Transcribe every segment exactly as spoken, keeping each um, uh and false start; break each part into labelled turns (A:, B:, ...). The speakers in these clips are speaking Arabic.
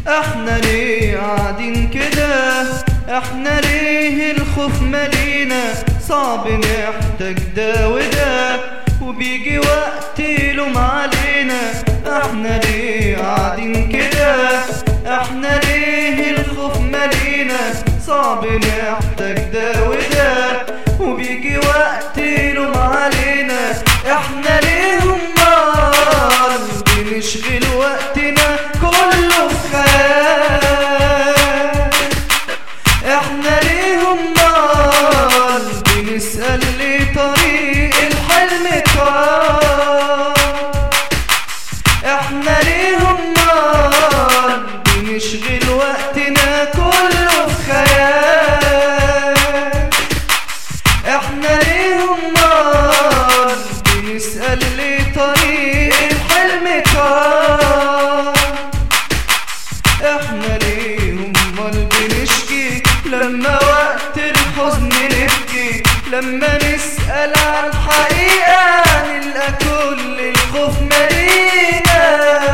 A: احنا ليه قاعدين كده؟ احنا ليه الخوف مالينا؟ صعب نحتاج ده وده وبيجي وقت يلوم علينا. احنا ليه قاعدين كده؟ احنا ليه الخوف مالينا؟ صعب نحتاج ده وده وبيجي وقت يلوم علينا. احنا ليه امال بنشغل وقتنا كله في خيال؟ احنا ليه امال بنسأل ليه طريق الحلم طال؟ احنا ليه امال بنشغل وقتنا كله في خيال؟ احنا ليه امال بنسأل ليه طريق الحلم طال؟ احنا ليه امال بنشكي لما وقت الحزن نبكي؟ لما نسأل عن الحقيقة نلقى كل الخوف مالينا.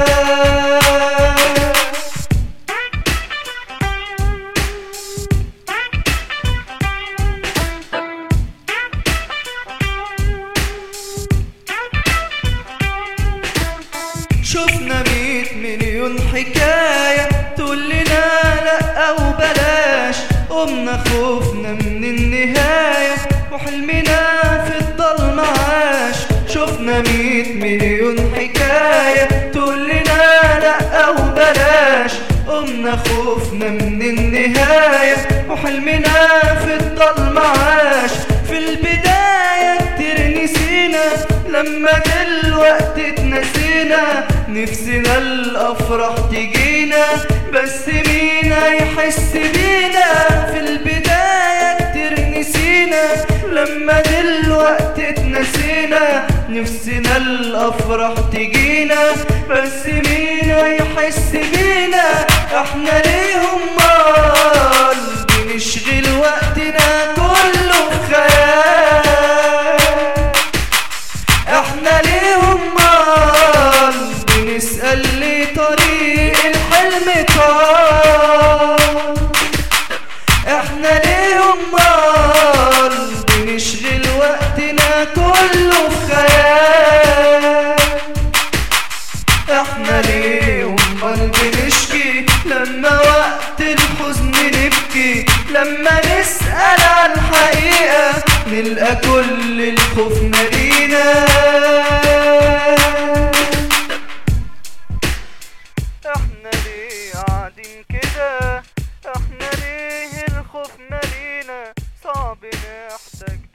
A: شفنا مية مليون حكاية تقول لنا لأ وبلاش، قمنا خوفنا من النهاية وحلمنا في الضلمة عاش. شفنا مية مليون حكاية تقول لنا لأ وبلاش، قمنا خوفنا من النهاية وحلمنا في الضلمة عاش. في البداية كتير نسينا لما دلوقتي اتنسينا، نفسنا الأفراح تجينا بس مين هيحس بينا؟ في البداية كتير نسينا لما دلوقتي اتنسينا، نفسنا الأفراح تجينا بس مين هيحس بينا؟ احنا ليه امال بنشغل وقتنا كله في خيال؟ احنا ليه امال بنسأل ليه طريق الحلم طال؟ احنا ليه امال بنشغل وقتنا كله في خيال؟ احنا ليه امال بنشكي لما وقت الحزن نبكي؟ لما نسأل عن الحقيقة نلقى كل الخوف مالينا. احنا ليه قاعدين كده؟ احنا ليه الخوف مالينا؟ صعب نحتاج